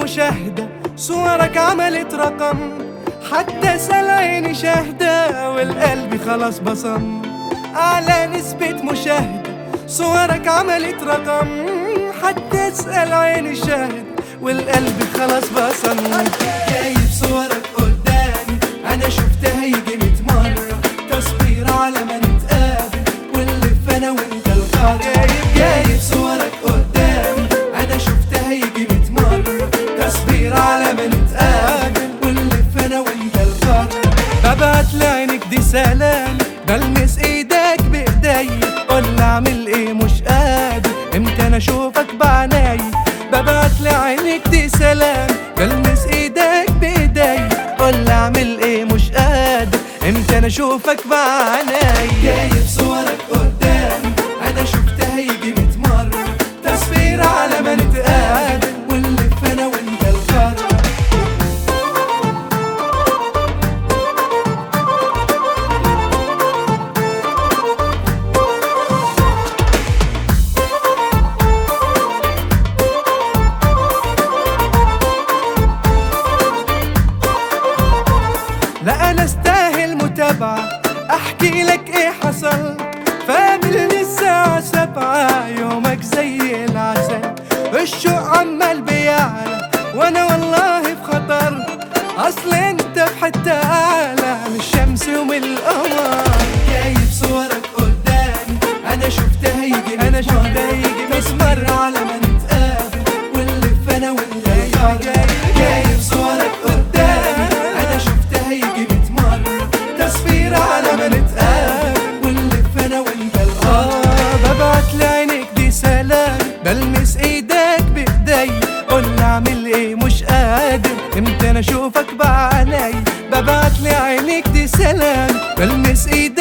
مشاهدة، صورك عملت رقم، حتى اسأل عيني شاهدة والقلب خلاص بصم. أعلى نسبة مشاهدة، صورك عملت رقم، حتى اسأل عيني شاهد والقلب خلاص بصم. جايب صورك قدامي أنا شفتها يجي 100 مرة، تصوير على ما نتقابل ونلف أنا وأنت القاضي. جايب صورك قدامي أنا شفتها يجي 100 مرة، تصوير على ما نتقابل ونلف أنا وأنت القاضي. ببعت لعينك دي سلام، بلمس ايدك بايدي، قول اعمل ايه مش قادر امتى انا اشوفك بعناي. ببعت لعينك دي سلام، بلمس ايدك بايدي، قول اعمل ايه مش قادر امتى انا اشوفك بعناي. جايب صورك قدامي انا شفتها يجي 100 مرة، تصوير على ما نتقابل ونلف انا وانت القارة. لا انا استاهل متابعة، احكي لك ايه حصل. فاملني الساعة 7، يومك زي العسل، الشوق عمال بيعلى وانا والله في خطر، اصل انت في حتة اعلى من الشمس ومن القمر. جايب صورك قدامي انا شفتها يجي 100 مرة على ما نتقابل ونلف انا وانت القارة. جايب صورك قدامي انا شفتها يجي 100 مرة، تصوير على ما نتقابل ونلف انا وانت القارة. ببعت لعينك دي سلام، بلمس ايدك بايدي، قول اعمل ايه مش قادر امتى انا اشوفك بعناي. ببعت لعينك دي سلام، بلمس ايدك